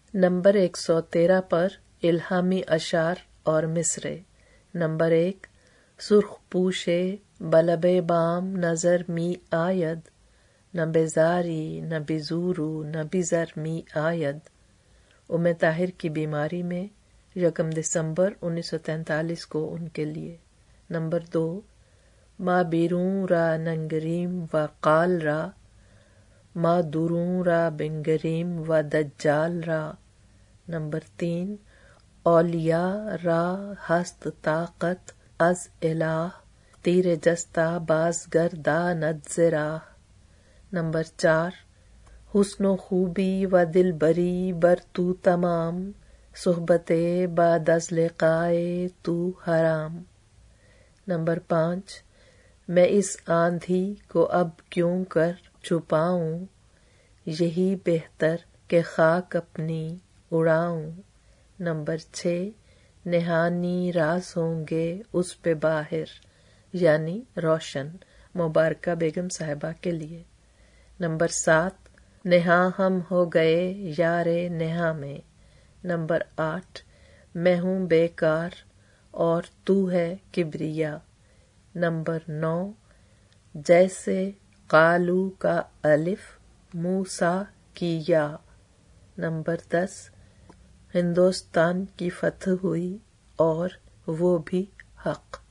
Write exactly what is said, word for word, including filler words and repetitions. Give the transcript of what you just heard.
Number ایک سو تیرہ پر الہامی اشعار اور مصرے۔ نمبر ایک، سرخ پوشے بلب بام نظر می آید، نہ بیزاری نہ بزورو نہ بزر می آید۔ ام طاہر کی بیماری میں یکم دسمبر انیس سو تینتالیس کو ان کے لیے۔ نمبر دو، ما بیرون را ننگریم و قال را، ما درون را بنگریم و دجال را۔ نمبر تین، اولیاء را ہست طاقت از الہ، تیر جستا باز گرداند ز راہ۔ نمبر چار، حسن و خوبی و دل بری بر تو تمام، صحبت بعد از لقائے تو حرام۔ نمبر پانچ، میں اس آندھی کو اب کیوں کر چھپاؤں، یہی بہتر کہ خاک اپنی اڑاؤں۔ نمبر چھ، نہانی راز ہوں گے اس پہ باہر، یعنی روشن، مبارکہ بیگم صاحبہ کے لیے۔ نمبر سات، نہاں ہم ہو گئے یار نہاں میں۔ نمبر آٹھ، میں ہوں بیکار اور تو ہے کبریا۔ نمبر نو، جیسے قالو کا الف موسیٰ کی یا۔ نمبر دس، ہندوستان کی فتح ہوئی اور وہ بھی حق۔